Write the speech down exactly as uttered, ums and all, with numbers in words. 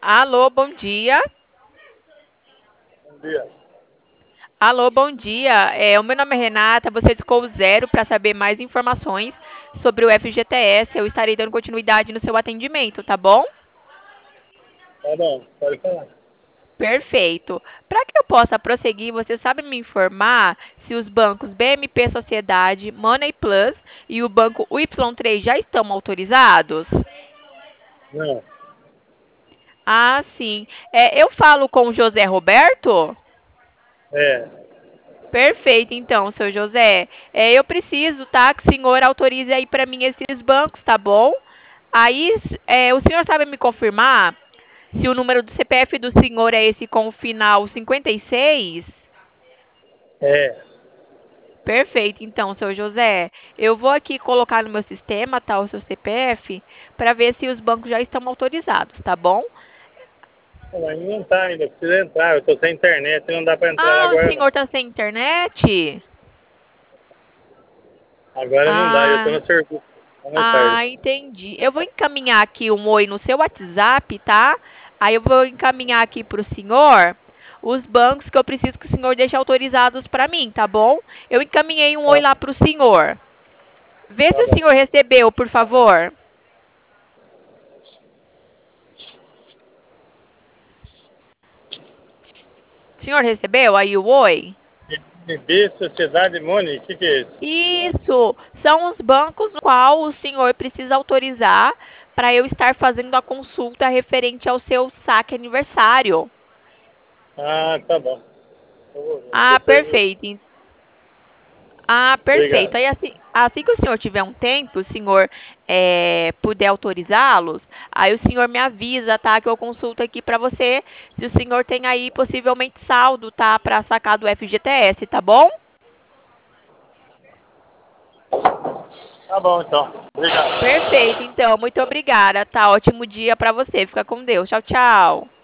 Alô, bom dia. Bom dia. Alô, bom dia. É, o meu nome é Renata. Você discou o zero para saber mais informações sobre o F G T S. Eu estarei dando continuidade no seu atendimento, tá bom? Tá bom, pode falar. Perfeito. Para que eu possa prosseguir, você sabe me informar se os bancos B M P Sociedade, Money Plus e o banco Y três já estão autorizados? Não, Ah, sim. É, eu falo com o José Roberto? é, Perfeito, então, seu José. É, eu preciso, tá, que o senhor autorize aí para mim esses bancos, tá bom? Aí, é, o senhor sabe me confirmar se o número do C P F do senhor é esse com o final cinquenta e seis? é. Perfeito, então, seu José. Eu vou aqui colocar no meu sistema, tá, o seu C P F, para ver se os bancos já estão autorizados, tá bom? Não, mas não tá ainda, precisa entrar. Eu tô sem internet, não dá pra entrar lá Ah, o agora senhor não. está sem internet? Agora não dá, eu tô Ah, no serviço. Tá mais tarde. Ah, entendi. Eu vou encaminhar aqui um oi no seu WhatsApp, tá? Aí eu vou encaminhar aqui para o senhor os bancos que eu preciso que o senhor deixe autorizados para mim, tá bom? Eu encaminhei um oi Tá, lá para o senhor. Vê se tá o bom. senhor recebeu, por favor. O senhor recebeu aí o oi? M B, Sociedade Money, o que, que é isso? Isso, são os bancos no qual o senhor precisa autorizar para eu estar fazendo a consulta referente ao seu saque aniversário. Ah, tá bom. Eu vou ver. Ah, Depois eu... perfeito. Ah, perfeito. Obrigado. Aí, assim, assim que o senhor tiver um tempo, o senhor é, puder autorizá-los, aí o senhor me avisa, tá? Que eu consulto aqui para você se o senhor tem aí possivelmente saldo, tá? Para sacar do F G T S, tá bom? Tá bom, então. Obrigado. Perfeito, então. Muito obrigada, tá? Ótimo dia para você. Fica com Deus. Tchau, tchau.